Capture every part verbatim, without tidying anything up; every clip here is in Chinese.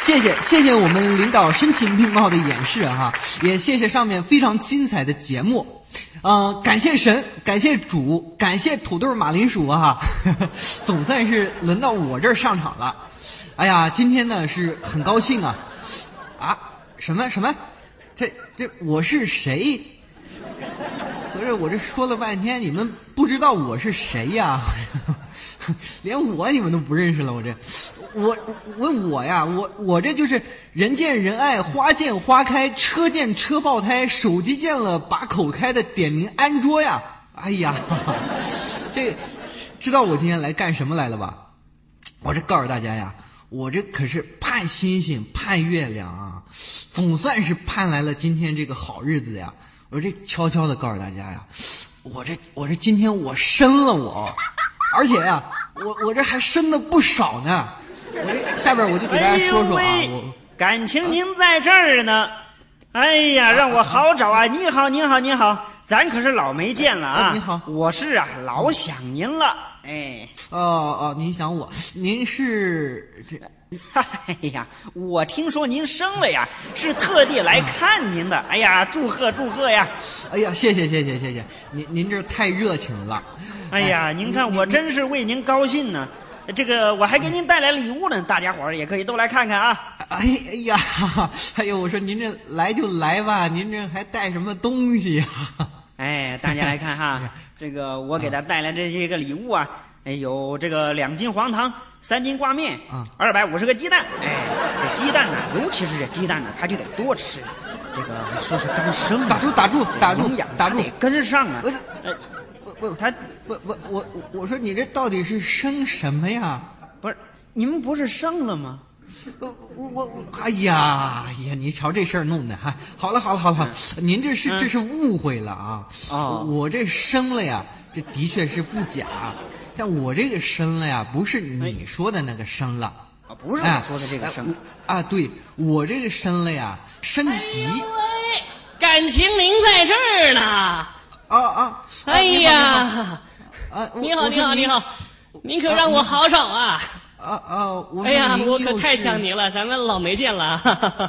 谢谢谢谢我们领导声情并茂的演示哈，也谢谢上面非常精彩的节目，呃，感谢神，感谢主，感谢土豆马铃薯哈，呵呵，总算是轮到我这儿上场了。哎呀，今天呢是很高兴啊，啊，什么什么，这这我是谁？可是我这说了半天，你们不知道我是谁呀？连我你们都不认识了，我这，我问我呀，我我这就是人见人爱，花见花开，车见车爆胎，手机见了把口开的点名安卓呀！哎呀，这知道我今天来干什么来了吧？我这告诉大家呀，我这可是盼星星盼月亮啊，总算是盼来了今天这个好日子呀！我这悄悄的告诉大家呀，我这我这今天我生了我。而且呀、啊，我我这还生的不少呢。我这下边我就给大家说说啊， 哎、 我感情您在这儿呢。哎呀，让我好找啊！你好，你好，你好，咱可是老没见了啊！ 啊你好， 我是啊，老想您了。哎， 哦哦，您想我？您是这？ 哎呀，我听说您生了呀，是特地来看您的。哎呀，祝贺祝贺呀！ 哎呀，谢谢谢谢谢谢，您您这太热情了。 哎呀，哎您看我真是为您高兴呢。这个我还给您带来礼物呢，大家伙儿也可以都来看看啊。 哎哎呀，哎呦，我说您这来就来吧，您这还带什么东西呀？ 哎，大家来看哈，这个我给他带来这些个礼物啊。哎，有这个两斤黄糖，三斤挂面，啊，二百五十个鸡蛋。哎，这鸡蛋呢，尤其是这鸡蛋呢，它就得多吃。这个说是刚生， 打住打住打住打住， 得跟上啊！ 我呃，我我他我我我我说你这到底是生什么呀？ 不是你们不是生了吗？ 我我我哎呀哎呀，你瞧这事儿弄的哈！好了好了好了，好嗯、您这是、嗯、这是误会了啊！哦，我这生了呀，这的确是不假。但我这个生了呀，不是你说的那个生了啊，不是我说的这个生、 哎、啊，对我这个生了呀，升级。 哎呦喂，感情您在这儿呢？ 啊啊！ 哎呀， 啊， 你好你好你好，您可让我好找啊！ 啊啊！我哎呀，我可太想您了，咱们老没见了。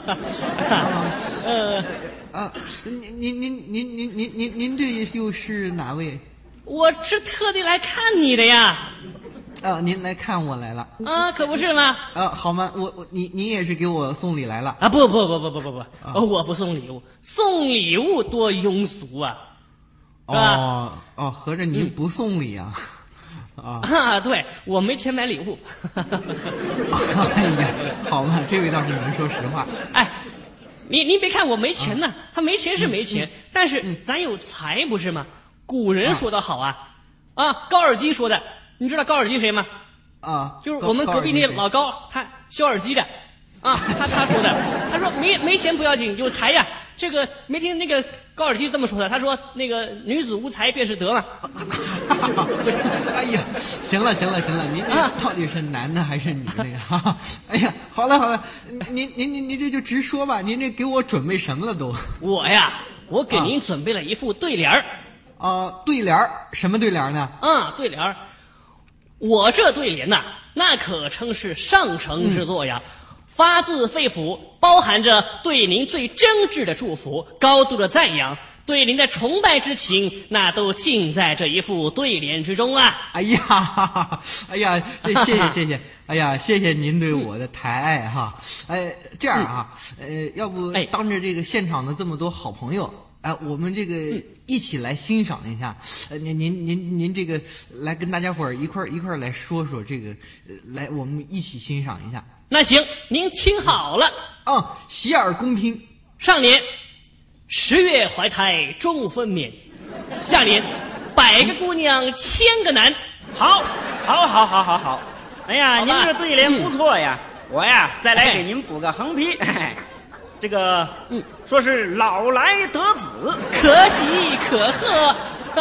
呃啊，您您您您您您您您这又是哪位？ 我是特地来看你的呀！ 啊，您来看我来了啊，可不是吗？ 啊，好吗？我我你你也是给我送礼来了啊？不不不不不不不，啊、我不送礼物，送礼物多庸俗啊，是吧？ 哦哦，合着您不送礼啊？ 嗯、啊, 啊，对，我没钱买礼物。 哎呀，好嘛，这位倒是能说实话。 哎，你你别看我没钱呢，啊、他没钱是没钱，嗯、但是咱有才不是吗？古人说得好啊，啊，啊高尔基说的，你知道高尔基谁吗？ 啊， 就是我们隔壁那老高，他修耳机的，啊，他他说的，他说没没钱不要紧，有才呀。这个没听那个高尔基这么说的，他说那个女子无才便是德嘛。 哎呀，行了行了行了，您这到底是男的还是女的呀？哎呀，好了好了，您您您您这就直说吧，您这给我准备什么了都？ 我呀，我给您准备了一副对联儿。 啊、呃，对联儿什么对联呢？ 啊，对联儿，我这对联呐、啊，那可称是上乘之作呀，嗯、发自肺腑，包含着对您最真挚的祝福，高度的赞扬，对您的崇拜之情，那都尽在这一副对联之中啊！ 哎呀，哎呀，这谢谢谢谢，哎呀，谢谢您对我的抬爱哈。哎，这样啊，呃，要不当着这个现场的这么多好朋友。哎，我们这个一起来欣赏一下，呃，您您您您这个来跟大家伙儿一块儿一块儿来说说这个，呃，来我们一起欣赏一下。 那行，您听好了， 嗯，洗耳恭听。 上联，十月怀胎终分娩；下联，百个姑娘千个男。 好，好，好，好，好，好。哎呀，您这对联不错呀，嗯、我呀再来给您补个横批。哎这个，嗯，说是老来得子， 可喜可贺。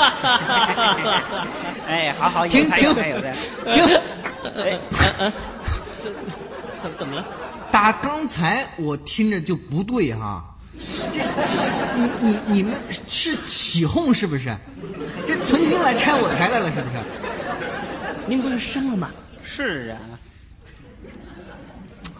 哎，好好，有才有才有才。 停， 哎，嗯，怎怎么了？ 打刚才我听着就不对哈，这，你你你们是起哄是不是？这存心来拆我台来了是不是？ 您不是生了吗？ 是啊。 哎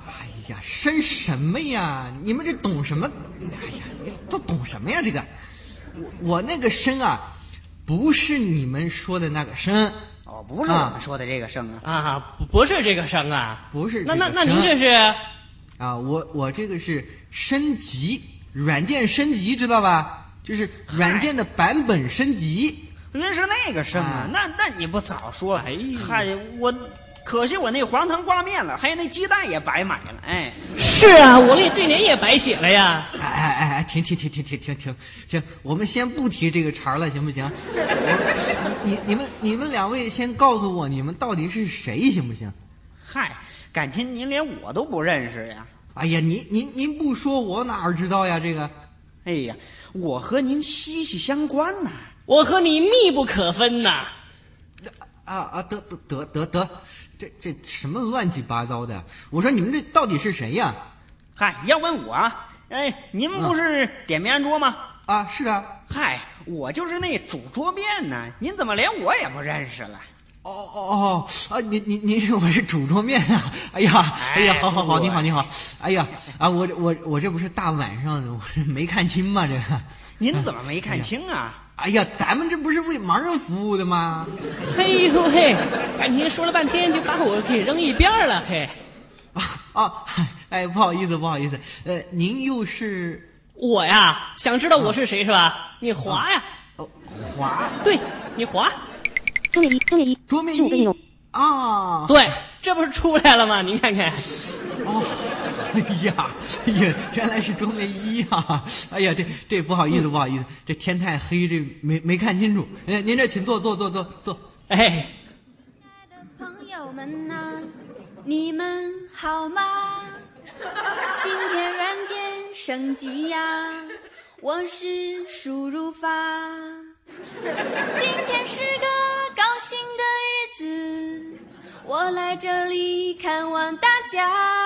呀，申什么呀？你们这懂什么？哎呀，你都懂什么呀？这个，我我那个申啊，不是你们说的那个申。 哦，不是我们说的这个申啊。 啊，不不是这个申啊， 不是这那个申。 那那您这是？ 啊，我我这个是升级，软件升级，知道吧？就是软件的版本升级。 人是那个申啊， 啊那那你不早说？哎，嗨，我可惜我那黄糖挂面了，还有那鸡蛋也白买了。哎， 是啊，我那对联也白写了呀。 哎哎哎，停停停停停停停停，我们先不提这个茬了，行不行？我你你你们你们两位先告诉我，你们到底是谁，行不行？ 嗨，感情您连我都不认识呀？ 哎呀，您您您不说，我哪知道呀？这个， 哎呀，我和您息息相关呐、 我和你密不可分呐。 啊啊，得得得得得，这这什么乱七八糟的？我说你们这到底是谁呀？ 嗨，要问我啊，哎，您不是点面桌吗？ 啊，是啊。 嗨，我就是那煮桌面呢，您怎么连我也不认识了？ 哦哦哦啊！您您您是我是煮桌面啊！哎呀哎呀，好好好，你好你好！哎呀啊，我我我这不是大晚上的，我是没看清吗？这个您怎么没看清啊？ 哎呀，咱们这不是为盲人服务的吗？ 嘿呦嘿，感情说了半天就把我给扔一边了嘿。 啊啊！哎，不好意思不好意思，呃，您又是我呀？想知道我是谁是吧？你滑呀？ 哦，滑， 对，你滑。 桌面一，桌面一， 桌面一十五个内容。 啊！ 对，这不是出来了吗？您看看。 哦，哎呀，哎呀，原来是桌面一啊！哎呀，这这不好意思不好意思，这天太黑，这没没看清楚。您您这请坐坐坐坐坐。 哎， 亲爱的朋友们呐、你们好吗？今天软件升级呀，我是输入法。今天是个高兴的日子，我来这里看望大家。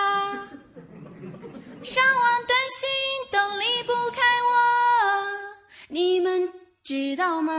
上网短信都离不开我，你们知道吗？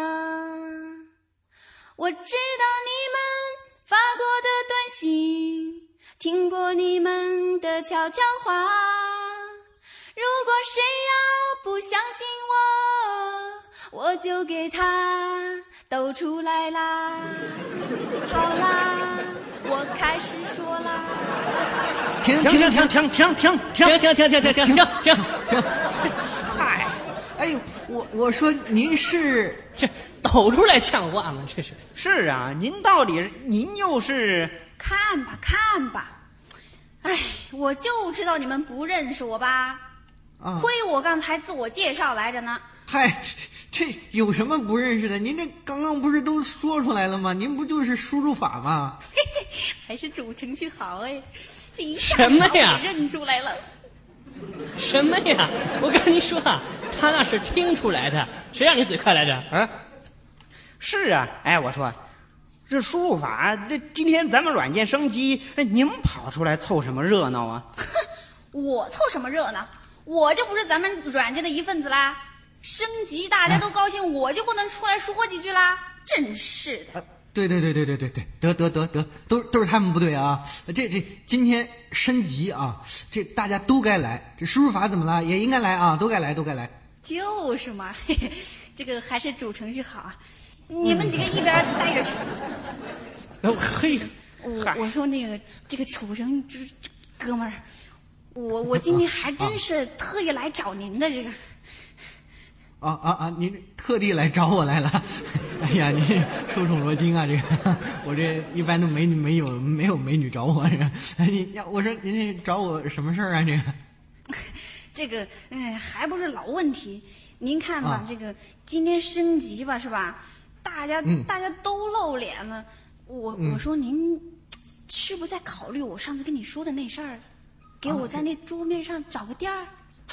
我知道你们发过的短信，听过你们的悄悄话。如果谁要不相信我，我就给他抖出来啦。好啦，我开始说啦。 停停停停停停停停停停停停停停停停！ 嗨， 哎，我我说您是这抖出来像话吗？这是。 是啊，您到底是您又是？ 看吧看吧，哎，我就知道你们不认识我吧？ 啊， 亏我刚才自我介绍来着呢。 嗨，这有什么不认识的？您这刚刚不是都说出来了吗？您不就是输入法吗？ 还是主程序好哎，这一下什么呀把我给认出来了。 什么呀？我跟您说啊，他那是听出来的，谁让你嘴快来着？ 啊，是啊，哎，我说，这输入法，这今天咱们软件升级，哎，您跑出来凑什么热闹啊？ 我凑什么热闹？我就不是咱们软件的一份子啦。升级大家都高兴，我就不能出来说几句啦？真是的。 啊，对对对对对对对，得得得得，都都是他们不对啊！这这今天升级啊，这大家都该来。这输入法怎么了？也应该来啊，都该来，都该来。 就是嘛，嘿嘿，这个还是主程序好啊。你们几个一边待着去。 哦嘿， 我我说那个这个主程序哥们儿，我我今天还真是特意来找您的这个。 啊啊啊！您特地来找我来了，哎呀，您受宠若惊啊！这个我这一般都美女没有没有美女找我，这个你要我说您这找我什么事儿啊？这个这个哎还不是老问题，您看吧， 啊这个今天升级吧是吧？大家、 嗯、 大家都露脸了，我、 嗯、 我说您是不是在考虑我上次跟你说的那事儿，给我在那桌面上找个垫儿？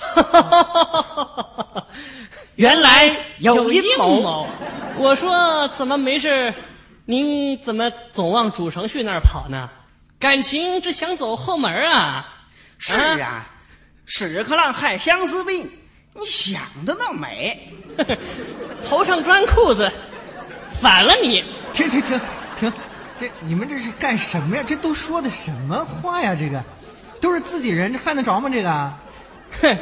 原来有阴谋谋。我说怎么没事？您怎么总往主程序那儿跑呢？感情这想走后门啊？ 是啊，屎壳郎害相思病，你想的倒美。 头上钻裤子，反了你！ 停停停停！这你们这是干什么呀？这都说的什么话呀？这个。 都是自己人，这犯得着吗？这个， 哼，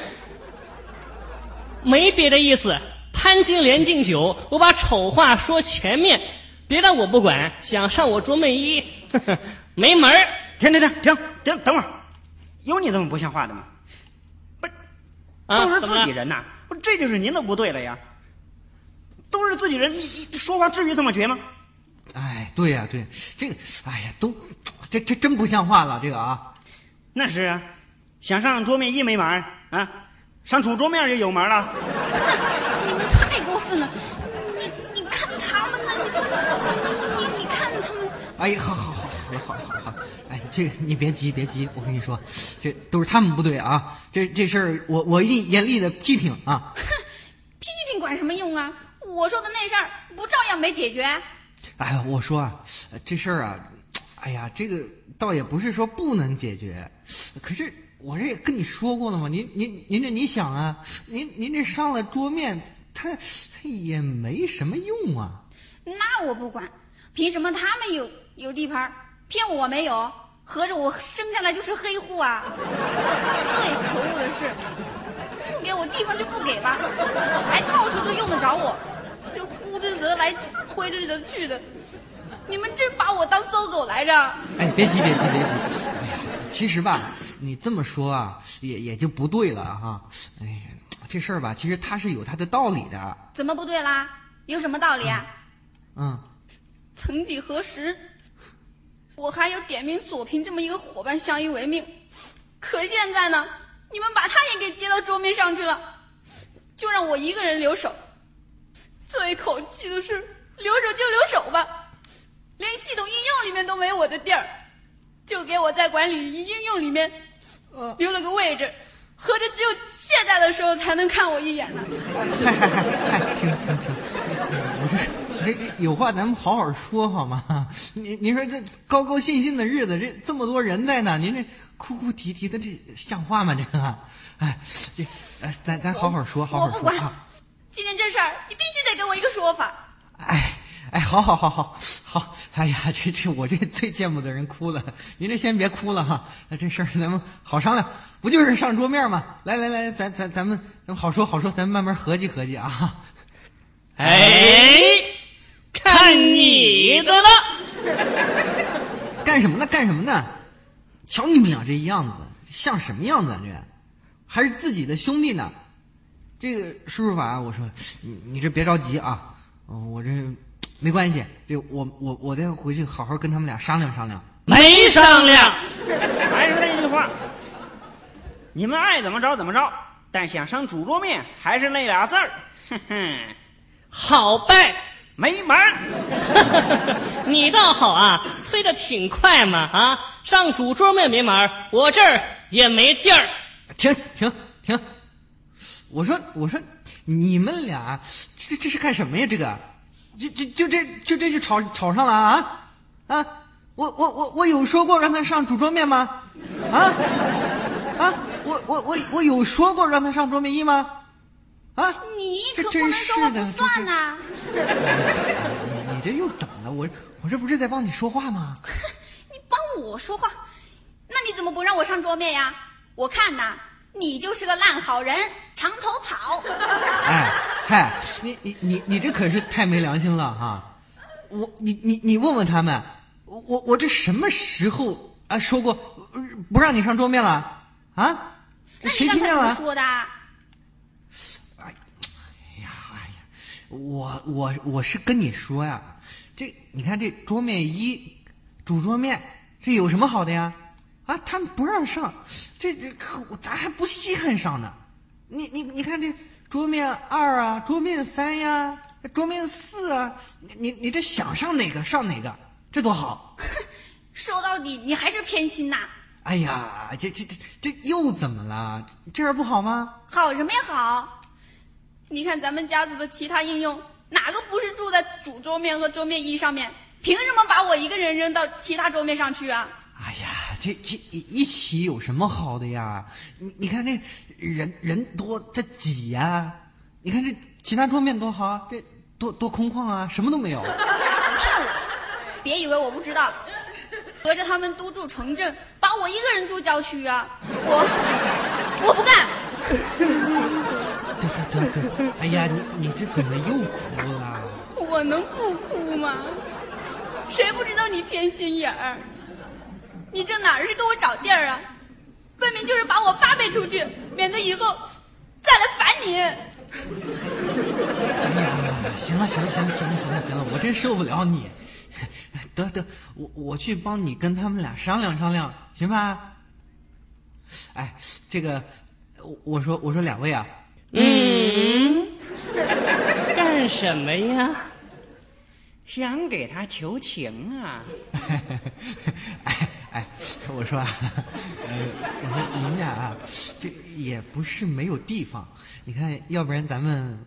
没别的意思。潘金莲敬酒，我把丑话说前面，别的我不管。想上我桌面一，呵呵，没门儿。 停停停停停，等会儿，有你这么不像话的吗？不是，都是自己人呐、啊，这就是您的不对了呀。都是自己人，你说话至于这么绝吗？ 哎，对呀、啊，对，这个，哎呀，都，这这真不像话了，这个啊。 那是啊，想上桌面一没门啊，上主桌面也有门了。 你们太过分了！你你看他们呢，你你你你看他们。 哎，好好好，好了好了好了好了，哎，这个你别急别急，我跟你说，这都是他们不对啊，这这事儿我我一定严厉的批评啊。 哼，批评管什么用啊？我说的那事儿不照样没解决？ 哎呀，我说啊，这事儿啊，哎呀，这个倒也不是说不能解决，可是我这也跟你说过了嘛，您您您这你想啊，您您这上了桌面，它它也没什么用啊。 那我不管，凭什么他们有有地盘，偏我没有？合着我生下来就是黑户啊！最可恶的是，不给我地方就不给吧，还到处都用得着我，这呼之则来，挥之则去的。你们真把我当搜狗来着？ 哎，别急别急别急，哎呀，其实吧，你这么说啊，也也就不对了哈。哎呀，这事儿吧，其实它是有它的道理的。 怎么不对啦？有什么道理啊？ 嗯， 曾几何时，我还有点名锁屏这么一个伙伴相依为命，可现在呢，你们把他也给接到桌面上去了，就让我一个人留守。最口气的是，留守就留守吧，连系统应用里面都没我的地儿，就给我在管理应用里面留了个位置，合着只有卸载的时候才能看我一眼呢。 嗨嗨嗨嗨，停停停，我这。这这有话咱们好好说好吗？您您说这高高兴兴的日子，这这么多人在呢，您这哭哭啼啼的，这像话吗？这个，哎，这，哎，咱咱好好说，好好说。 我不管，啊、今天这事儿你必须得给我一个说法。 哎哎，好好好好好，哎呀，这这我这最羡慕的人哭了，您这先别哭了哈，这事儿咱们好商量，不就是上桌面吗？来来来，咱咱咱们咱们好说好说，咱们慢慢合计合计啊。 哎。看你的了！ 干什么呢？干什么呢？瞧你们俩这样子，像什么样子啊？这还是自己的兄弟呢。这个叔叔法，我说你你这别着急啊，我这没关系，这我我我再回去好好跟他们俩商量商量。 没商量， 还是那句话，你们爱怎么着怎么着，但想上主桌面还是那俩字儿，哼哼， 好拜。 没门儿。 你倒好啊，推得挺快嘛啊！上主桌面没门儿，我这儿也没地儿。 停停停！我说我说，你们俩这这是干什么呀？这个，就就就这就这就吵吵上了啊啊！我我我我有说过让他上主桌面吗？啊啊！我我我我有说过让他上桌面一吗？啊！ 你可不能说我不算呐、啊！ 你你这又怎么了？我我这不是在帮你说话吗？ 你帮我说话，那你怎么不让我上桌面呀？我看呐，你就是个烂好人，墙头草。 哎嗨，你你你你这可是太没良心了哈！我你你你问问他们，我我这什么时候啊说过不让你上桌面了啊？谁听见了？ 那你刚才怎么说的？ 我我我是跟你说呀，这你看这桌面一主桌面，这有什么好的呀？啊，他们不让上，这这可咱还不稀罕上呢。你你你看这桌面二啊，桌面三呀，桌面四啊，你你你这想上哪个上哪个，这多好。 说到底你还是偏心呐。 哎呀，这这这这又怎么了？这样不好吗？ 好什么呀好？你看咱们家族的其他应用，哪个不是住在主桌面和桌面一上面？凭什么把我一个人扔到其他桌面上去啊？ 哎呀，这这一起有什么好的呀？你你看这人人多，他挤呀、啊。你看这其他桌面多好啊，这多多空旷啊，什么都没有。 少骗我！别以为我不知道，合着他们都筑城镇，把我一个人住郊区啊！我我不干。 得得得得，哎呀，你你这怎么又哭了？ 我能不哭吗？谁不知道你偏心眼儿？你这哪是给我找地儿啊？分明就是把我发配出去，免得以后再来烦你。 哎呀，行了行了行了行了行了行了，我真受不了你。得得，我我去帮你跟他们俩商量商量，行吧？哎，这个，我说我说两位啊， 嗯，干什么呀？ 想给他求情啊！ 哎哎，我说啊，呃，我说你们俩啊，这也不是没有地方，你看，要不然咱们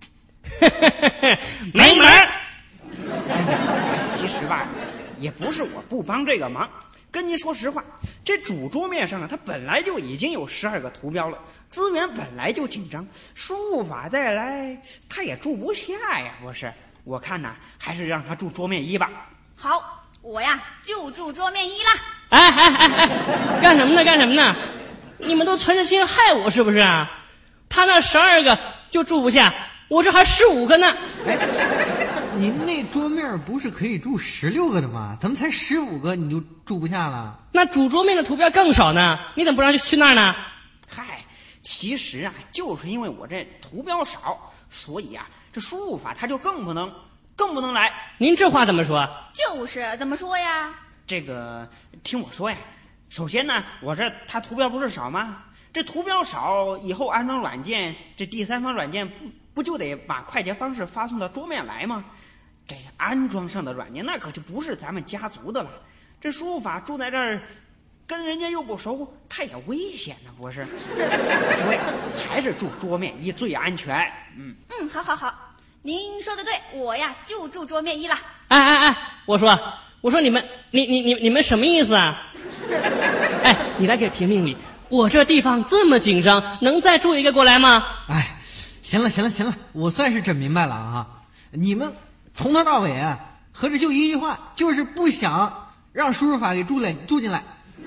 没门儿。 其实吧，也不是我不帮这个忙。跟您说实话，这主桌面上啊，它本来就已经有十二个图标了，资源本来就紧张，输入法再来，它也住不下呀。不是，我看呐，还是让他住桌面一吧。 好，我呀就住桌面一啦。 哎哎哎哎，干什么呢？干什么呢？你们都存着心害我是不是啊？他那十二个就住不下，我这还十五个呢。 哎，您那桌面不是可以住十六个的吗？怎么才十五个你就住不下了？ 那主桌面的图标更少呢，你怎么不让去那儿呢？ 嗨，其实啊，就是因为我这图标少，所以啊，这输入法它就更不能，更不能来。 您这话怎么说？ 就是怎么说呀？ 这个听我说呀，首先呢，我这它图标不是少吗？这图标少，以后安装软件，这第三方软件不不就得把快捷方式发送到桌面来吗？这安装上的软件那可就不是咱们家族的了。这输入法住在这儿，跟人家又不熟，它也危险呢，不是？所以还是住桌面一最安全。嗯嗯，好好好，您说的对，我呀就住桌面一啦。 哎哎哎，我说我说你们你你你你们什么意思啊？哎，你来给评评理，我这地方这么紧张，能再住一个过来吗？ 哎，行了行了行了，我算是整明白了啊！你们从头到尾啊，合着就一句话，就是不想让输入法给住来住进来。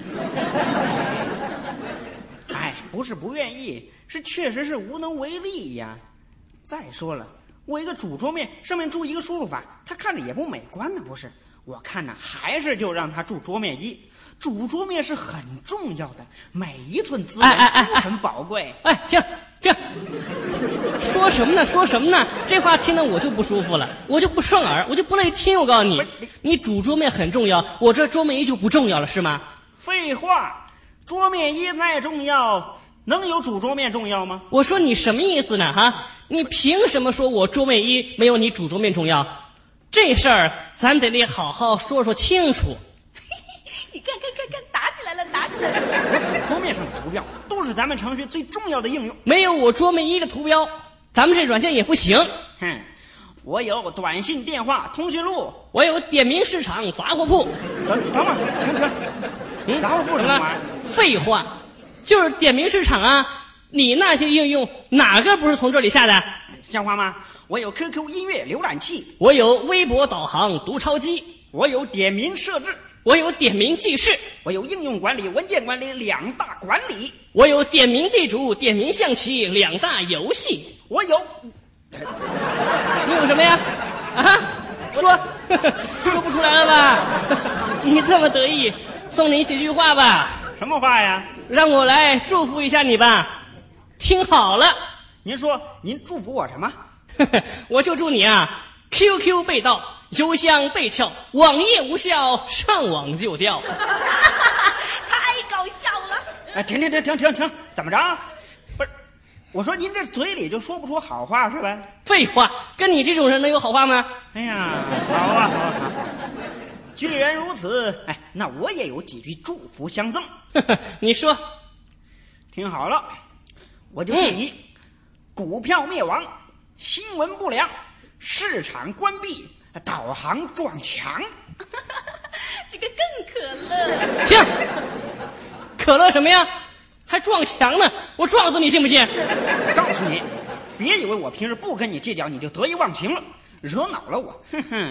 哎，不是不愿意，是确实是无能为力呀。再说了，我一个主桌面上面住一个输入法，它看着也不美观呢，不是？我看呢，还是就让它住桌面一。主桌面是很重要的，每一寸资源都很宝贵。 哎，停停，说什么呢？说什么呢？这话听得我就不舒服了，我就不顺耳，我就不乐意听。我告诉你，你主桌面很重要，我这桌面一就不重要了，是吗？ 废话，桌面一再重要，能有主桌面重要吗？ 我说你什么意思呢？哈，你凭什么说我桌面一没有你主桌面重要？这事儿咱得得好好说说清楚。 你看看看看，打起来了，打起来了！ 我主桌面上的图标都是咱们程序最重要的应用， 没有我桌面一的图标，咱们这软件也不行。 哼，我有短信、电话、通讯录， 我有点名市场、杂货铺。 等等会儿，停停，嗯，杂货铺什么玩意儿？ 废话，就是点名市场啊！你那些应用哪个不是从这里下的？ 像话吗？我有 Q Q 音乐浏览器， 我有微博导航读钞机， 我有点名设置， 我有点名记事， 我有应用管理、文件管理两大管理， 我有点名地主、点名象棋两大游戏， 我有。 你有什么呀？啊，说说不出来了吧？你这么得意，送你几句话吧。 什么话呀？ 让我来祝福一下你吧。听好了， 您说您祝福我什么？ 我就祝你啊 ，Q Q 被盗，邮箱被撬，网页无效，上网就掉。 太搞笑了！ 哎，停停停停停停，怎么着？不是，我说您这嘴里就说不出好话是吧？ 废话，跟你这种人能有好话吗？ 哎呀，好啊好啊好啊！既然如此，哎，那我也有几句祝福相赠。 你说， 听好了，我就祝你、嗯、股票灭亡，新闻不良，市场关闭，导航撞墙。 这个更可乐。 停！可乐什么呀？还撞墙呢？我撞死你信不信？ 告诉你，别以为我平时不跟你计较，你就得意忘形了，惹恼了我。哼哼，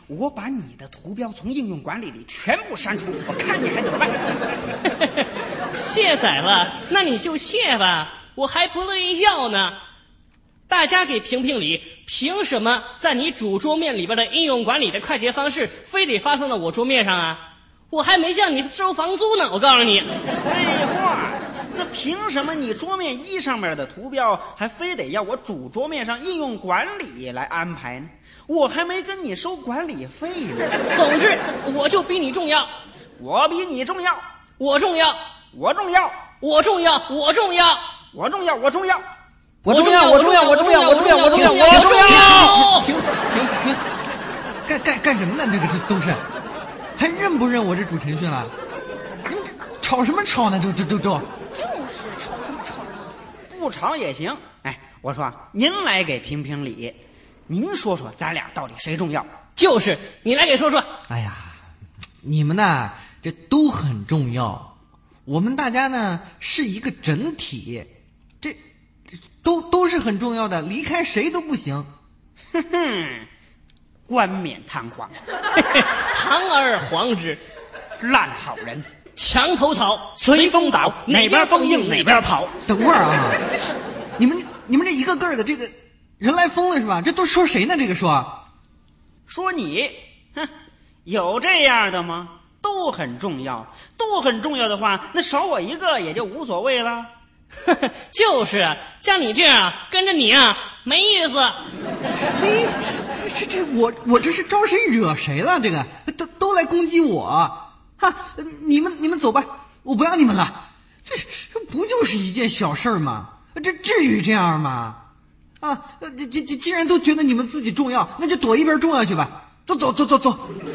我把你的图标从应用管理里全部删除，我看你还怎么办。 卸载了，那你就卸吧，我还不乐意要呢。大家给评评理，凭什么在你主桌面里边的应用管理的快捷方式非得发送到我桌面上啊？我还没向你收房租呢，我告诉你。 废话，那凭什么你桌面一上面的图标还非得要我主桌面上应用管理来安排呢？我还没跟你收管理费呢。 总之我就比你重要。 我比你重要。 我重要。 我重要。 我重要。我重要。 我重要。我重要。 我重要。 我重要。我重要。我重要。我重要。 我重要。 停停停！干干干什么呢？这个这都是，还认不认我这主程序了？你们吵什么吵呢？这这这这。 就是吵什么吵呢？ 不吵也行。哎，我说您来给评评理，您说说咱俩到底谁重要？ 就是你来给说说。 哎呀，你们呢这都很重要，我们大家呢是一个整体，这这都都是很重要的，离开谁都不行。 哼哼，冠冕堂皇， 堂而皇之， 烂好人， 墙头草，随风倒，哪边风硬哪边跑。 等会儿啊，你们你们这一个个的这个人来疯了是吧？这都说谁呢？这个说说你，哼，有这样的吗？都很重要，都很重要的话，那少我一个也就无所谓了。 就是啊，像你这样跟着你啊没意思。 嘿，这这我我这是招谁惹谁了？这个都都来攻击我哈！你们你们走吧，我不要你们了。这这不就是一件小事吗？这至于这样吗？啊，这这这既然都觉得你们自己重要，那就躲一边重要去吧。走走走走走。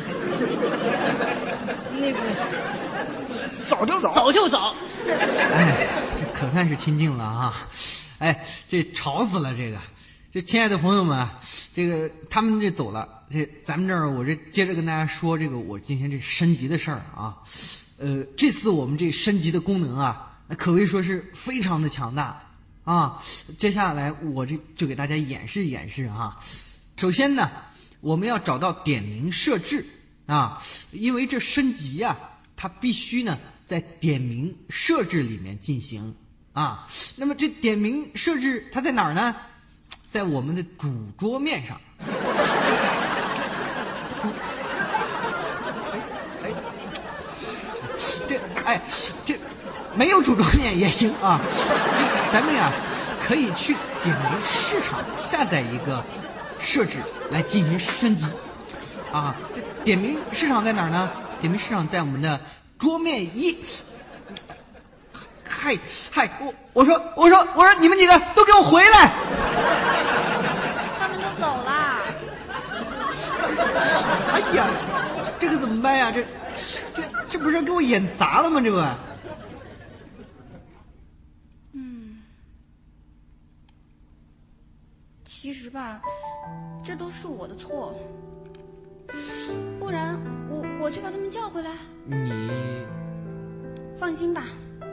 那个走就走， 走就走。 哎，这可算是清静了啊！哎，这吵死了这个。这亲爱的朋友们啊，这个他们这走了，这咱们这儿我这接着跟大家说这个我今天这升级的事儿啊。呃，这次我们这升级的功能啊，可谓说是非常的强大啊。接下来我这就给大家演示演示啊。首先呢，我们要找到点名设置啊，因为这升级啊，它必须呢在点名设置里面进行啊。那么这点名设置它在哪儿呢？在我们的主桌面上。主，哎哎，这哎这没有主桌面也行啊。咱们呀可以去点名市场下载一个设置来进行升级啊。这点名市场在哪儿呢？点名市场在我们的桌面一。嗨嗨，我我说我说我说你们几个都给我回来！ 他们都走了。 哎呀，这个怎么办呀？这这这不是给我演砸了吗？这不。 嗯，其实吧，这都是我的错。不然我我去把他们叫回来。 你放心吧。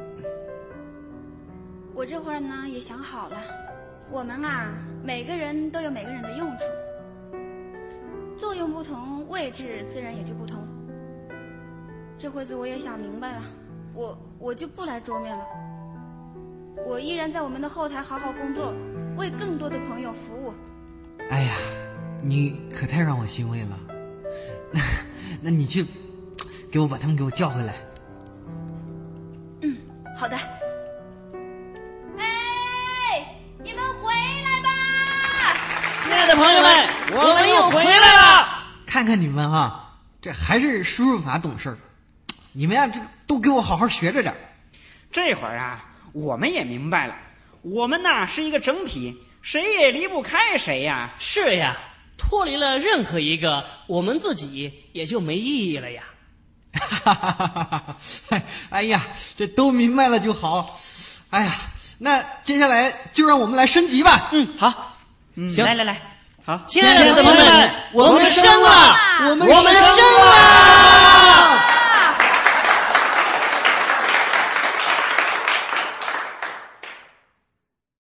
我这会儿呢也想好了，我们啊每个人都有每个人的用处，作用不同，位置自然也就不同。这会子我也想明白了，我我就不来桌面了，我依然在我们的后台好好工作，为更多的朋友服务。 哎呀，你可太让我欣慰了。那那你去给我把他们给我叫回来。 嗯，好的。 亲爱的朋友们，我们又回来了。 看看你们哈，这还是输入法懂事儿。你们呀，这都给我好好学着点。 这会儿啊，我们也明白了，我们呐是一个整体，谁也离不开谁呀。 是呀，脱离了任何一个，我们自己也就没意义了呀。 哈哈哈哈！哎呀，这都明白了就好。哎呀，那接下来就让我们来升级吧。 嗯，好。嗯， 行， 来来来，好， 亲爱的朋友们，我们升了， 我们我们升了。